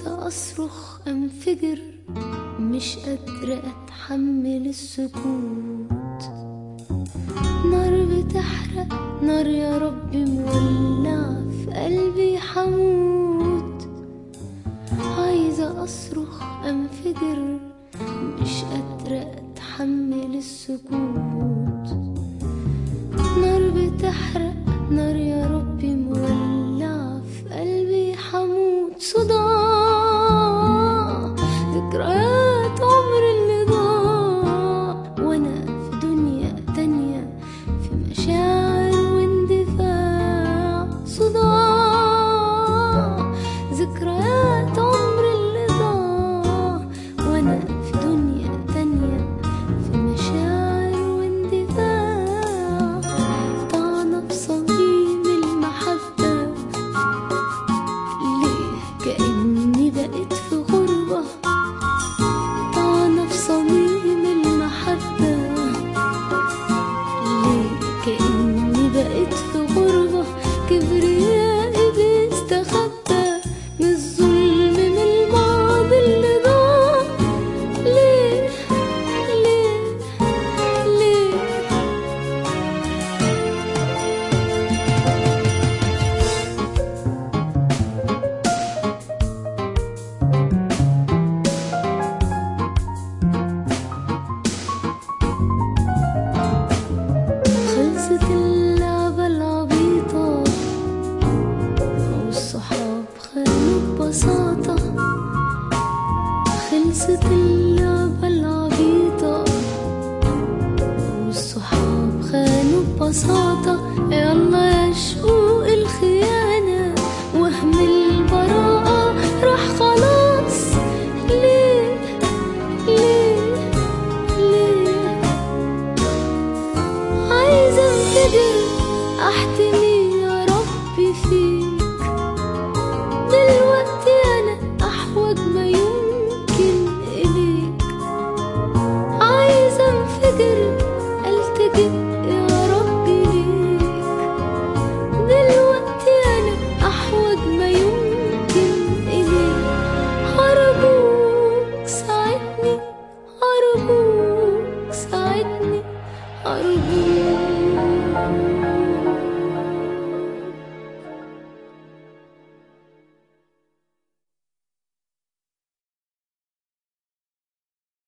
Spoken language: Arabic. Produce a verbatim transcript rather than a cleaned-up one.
عايزة أصرخ أنفجر، مش قادرة أتحمل السكوت. نار بتحرق، نار يا ربي مولعة في قلبي حموت. عايزة أصرخ أنفجر، مش قادرة أتحمل السكوت. نار بتحرق، نار يا ربي مولعة في قلبي حموت. صداع ذكريات عمر اللي ضاع، وانا في دنيا تانية في مشاعر واندفاع. صداع ذكريات عمر اللي ضاع، وانا في دنيا تانية في مشاعر واندفاع. طعنة في صميم المحبة، ليه كأني بقيت في غربة. طعنة في صميم المحبة، ليه كأني بقيت في غربة. كبريائي بيستخبى من الظلم، من الماضي اللي ضاع. ليه ليه ليه خلصت اللعبة العبيطة، والصحاب خانوا ببساطة. خلصت اللعبة العبيطة، والصحاب خانوا ببساطة. يلا يا شقوق الخيانة، وهم البراءة راح خلاص. ليه ليه ليه عايزة انفجر، احتمي يا ربي فيك. دلوقتي انا احوج ما يمكن اليك. عايزة انفجر، التجئ يا ربي ليك. دلوقتي انا احوج ما يمكن اليك. ارجوك ساعدني، ارجوك ساعدني، ارجوك